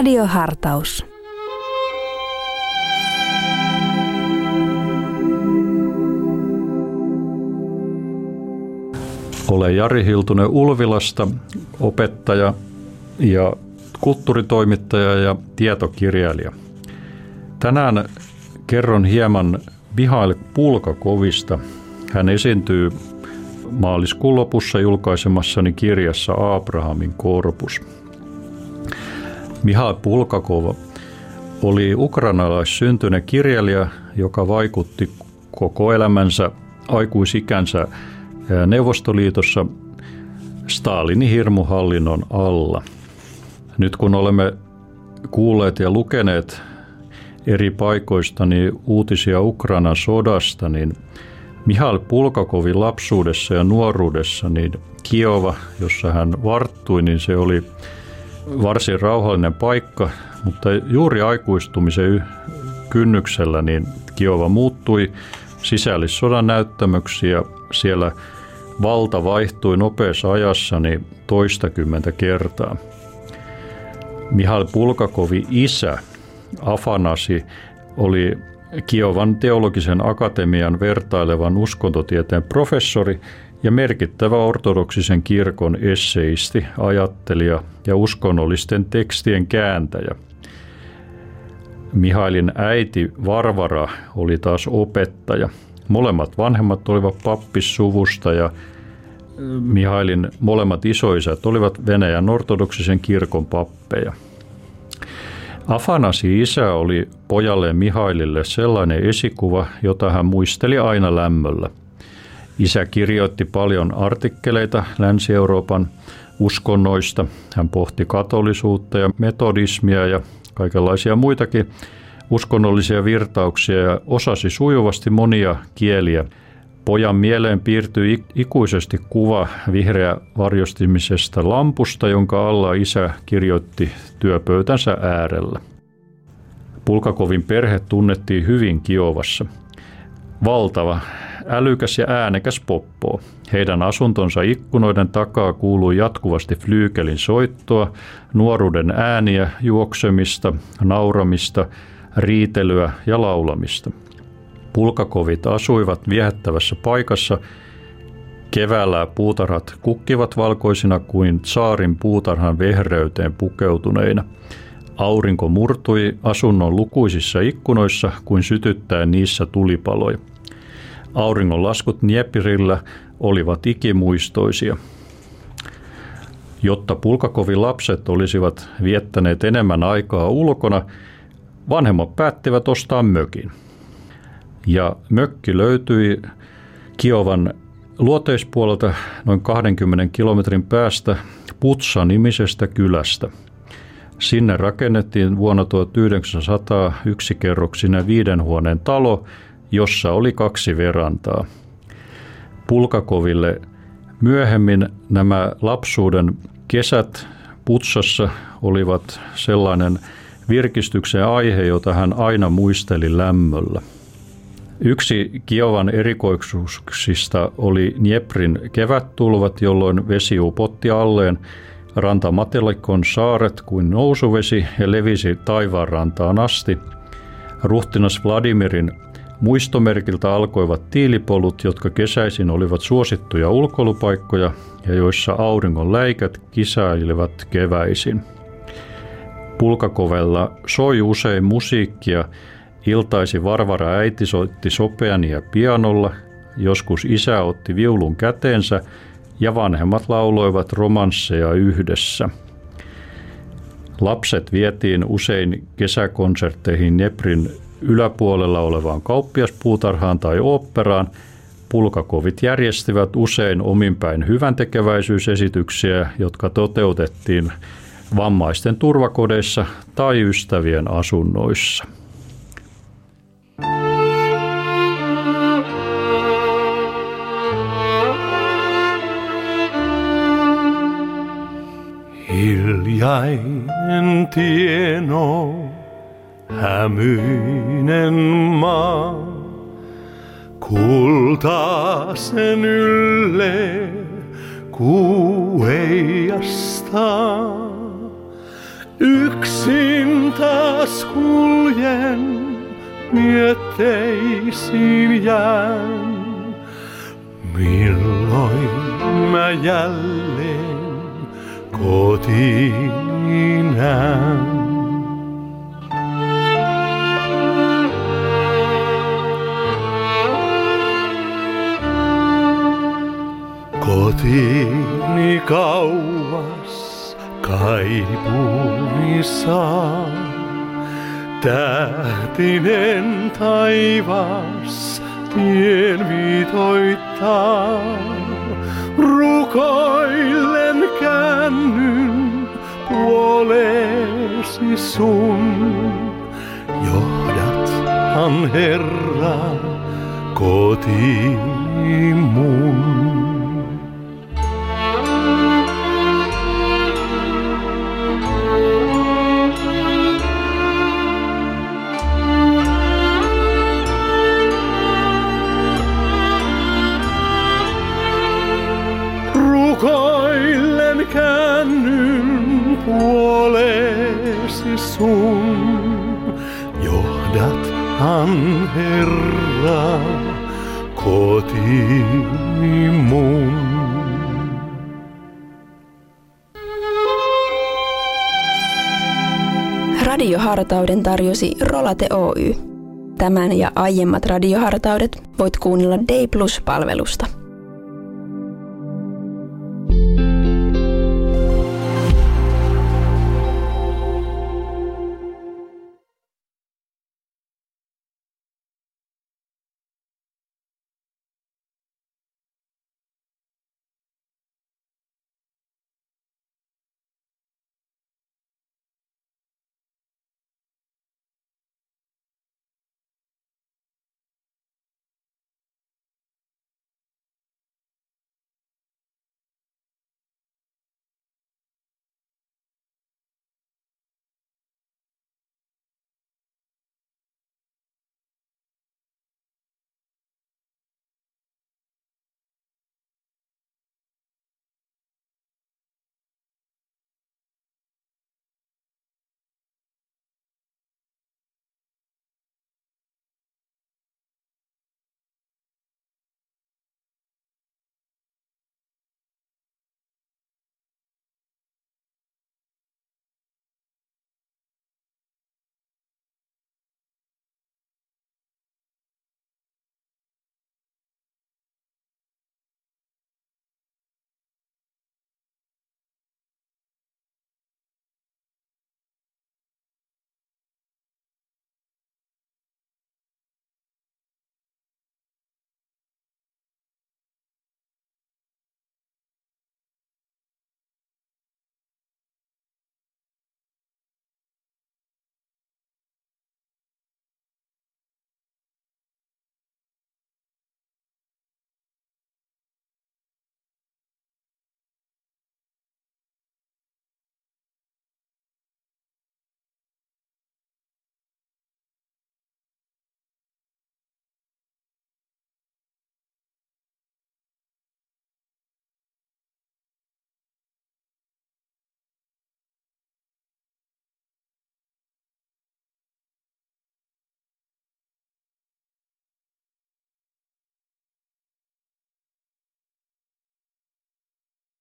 Radiohartaus. Olen Jari Hiltunen Ulvilasta, opettaja ja kulttuuritoimittaja ja tietokirjailija. Tänään kerron hieman Mihail Bulgakovista. Hän esiintyy maaliskuun lopussa julkaisemassani kirjassa Abrahamin korpus. Mihail Bulgakov oli ukrainalaissyntyinen kirjailija, joka vaikutti koko elämänsä aikuisikänsä Neuvostoliitossa Stalinin hirmuhallinnon alla. Nyt kun olemme kuulleet ja lukeneet eri paikoista niin uutisia Ukrainan sodasta, niin Mihail Bulgakovin lapsuudessa ja nuoruudessa niin Kiova, jossa hän varttui, niin se oli varsin rauhallinen paikka, mutta juuri aikuistumisen kynnyksellä niin Kiova muuttui sisällissodan näyttämöksi ja siellä valta vaihtui nopeassa ajassa niin toistakymmentä kertaa. Mihail Bulgakovin isä Afanasi oli Kiovan teologisen akatemian vertailevan uskontotieteen professori ja merkittävä ortodoksisen kirkon esseisti, ajattelija ja uskonnollisten tekstien kääntäjä. Mihailin äiti Varvara oli taas opettaja. Molemmat vanhemmat olivat pappissuvusta ja Mihailin molemmat isoisät olivat Venäjän ortodoksisen kirkon pappeja. Afanasi isä oli pojalle Mihailille sellainen esikuva, jota hän muisteli aina lämmöllä. Isä kirjoitti paljon artikkeleita Länsi-Euroopan uskonnoista. Hän pohti katolisuutta ja metodismia ja kaikenlaisia muitakin uskonnollisia virtauksia ja osasi sujuvasti monia kieliä. Pojan mieleen piirtyi ikuisesti kuva vihreä varjostimisesta lampusta, jonka alla isä kirjoitti työpöytänsä äärellä. Bulgakovin perhe tunnettiin hyvin Kiovassa. Valtava, älykäs ja äänekäs poppo. Heidän asuntonsa ikkunoiden takaa kuului jatkuvasti flyykelin soittoa, nuoruuden ääniä, juoksemista, nauramista, riitelyä ja laulamista. Bulgakovit asuivat viehättävässä paikassa. Keväällä puutarhat kukkivat valkoisina kuin tsaarin puutarhan vehreyteen pukeutuneina. Aurinko murtui asunnon lukuisissa ikkunoissa kuin sytyttäen niissä tulipaloja. Auringonlaskut Dnieprillä olivat ikimuistoisia. Jotta Bulgakovin lapset olisivat viettäneet enemmän aikaa ulkona, vanhemmat päättivät ostaa mökin. Ja mökki löytyi Kiovan luoteispuolelta noin 20 kilometrin päästä Putsa-nimisestä kylästä. Sinne rakennettiin vuonna 1900 yksikerroksinen 5 huoneen talo, jossa oli 2 verantaa. Bulgakoville myöhemmin nämä lapsuuden kesät Putsassa olivat sellainen virkistyksen aihe, jota hän aina muisteli lämmöllä. Yksi Kiovan erikoisuuksista oli Dnieprin kevättulvat, jolloin vesi upotti alleen rantamatelikon saaret kuin nousuvesi ja levisi taivaanrantaan asti. Ruhtinas Vladimirin muistomerkiltä alkoivat tiilipolut, jotka kesäisin olivat suosittuja ulkoilupaikkoja ja joissa auringon läikät kisailivat keväisin. Bulgakovella soi usein musiikkia. Iltaisin Varvara äiti soitti sopeania pianolla, joskus isä otti viulun käteensä ja vanhemmat lauloivat romansseja yhdessä. Lapset vietiin usein kesäkonsertteihin Dnieprin yläpuolella olevaan kauppiaspuutarhaan tai oopperaan. Bulgakovit järjestivät usein ominpäin hyväntekeväisyysesityksiä, jotka toteutettiin vammaisten turvakodeissa tai ystävien asunnoissa. Hiljainen tieno, hämyinen maa, kultaisen ylle kuu heijastaa. Yksin taas kuljen, mietteisiin jään. Milloin mä jälleen kotiin näen? Kotiini kauas kaipuuni saa. Tähtinen taivas tien viitoittaa. Rukoillen käännyn puoleesi sun. Johdathan Herra kotiin mun. Rukoillen käännyn puoleesi sun. Johdathan Herra kotiin mun. Radiohartauden tarjosi Rolate Oy. Tämän ja aiemmat radiohartaudet voit kuunnella Day Plus-palvelusta.